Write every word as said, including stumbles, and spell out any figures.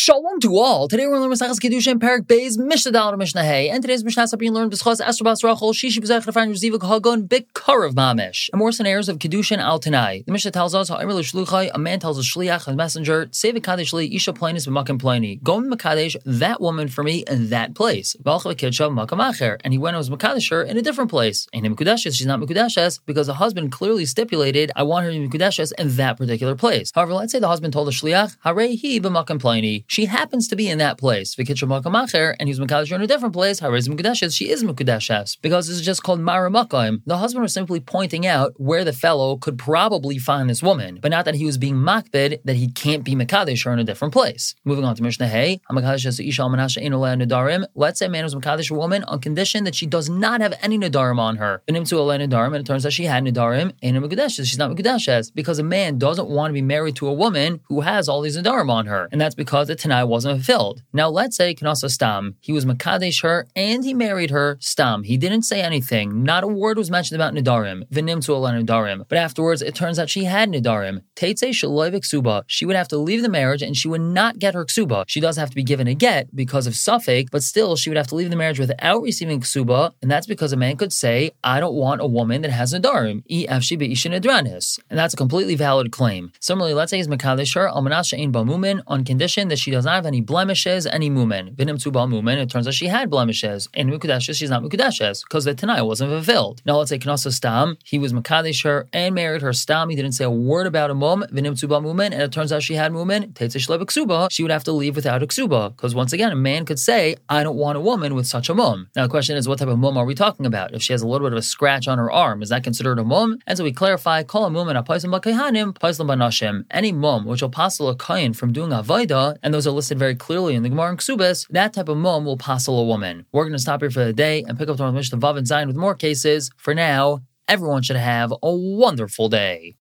Shalom to all. Today we're learning Maseches Kedushin Perek Beis Mishnah Daled to Mishnah Hey, and today's Mishnah is being learned B'schos Esther Bas Rachel Shishi B'zech Refain Rezivuk Hagon B'Karav Mamish. And more scenarios of Kedushin Al Tanai. The Mishnah tells us how Emir L'Shluchai, a man tells a Shliach, a messenger, say V'Kadesh Li Isha Plainis B'Makim Plaini. Go and Makadesh that woman for me in that place. V'Alcha V'Kidsha Makam Acher, and he went and was Makadesh her in a different place. Ain't Mekudeshes, she's not Mekudeshes, because the husband clearly stipulated, I want her to be Mekudeshes in that particular place. However, let's say the husband told the Shliach, Harei Hi B'Makim Plaini. She happens to be in that place. V'Kidsha Makam Acher, and he's Mekadesh her in a different place. Harei Mekudeshes, she is Mekudeshes, because this is just called Mara Makam. The husband was simply pointing out where the fellow could probably find this woman, but not that he was being makbid that he can't be Mekadesh her in a different place. Moving on to Mishnah Hey, let's say a man was Mekadesh a woman on condition that she does not have any Nadarim on her. And it turns out she had Nadarim, and Mekudeshes, she's not Mekudeshes, because a man doesn't want to be married to a woman who has all these Nadarim on her, and that's because the Tanai wasn't fulfilled. Now let's say Knasa Stam, he was Mekadesh her and he married her Stam. He didn't say anything, not a word was mentioned about Nadarim, V'nimtzu ala Nadarim, but afterwards it turns out she had Nadarim. Teitze shaloi v'ksuba, she would have to leave the marriage and she would not get her ksuba. She does have to be given a get because of Suffolk, but still she would have to leave the marriage without receiving ksuba, and that's because a man could say, I don't want a woman that has Nadarim, and that's a completely valid claim. Similarly, let's say he's Mekadesh her almanas she'ein ba mumin on condition that she does not have any blemishes, any mumin. V'nimtzu ba mumin, it turns out she had blemishes, and Mekudeshes, she's not Mekudeshes, because the Tanai wasn't fulfilled. Now let's say Knasa Stam, he was Mekadesh her and married her Stam, he didn't say a word about a mum, V'nimtzu ba mumin, and it turns out she had mumin, Teitze shelo v'ksuba, she would have to leave without a ksuba, because once again, a man could say, I don't want a woman with such a mum. Now the question is, what type of mum are we talking about? If she has a little bit of a scratch on her arm, is that considered a mum? And so we clarify, call a mum and a paisim b'kayhanim, paisim b'nashim. Any mum which will passel a kain from doing avodah, and those are listed very clearly in the Gemara and Ksubas, that type of mum will passel a woman. We're going to stop here for the day and pick up tomorrow Mishnah Vav and Zayin with more cases. For now, everyone should have a wonderful day.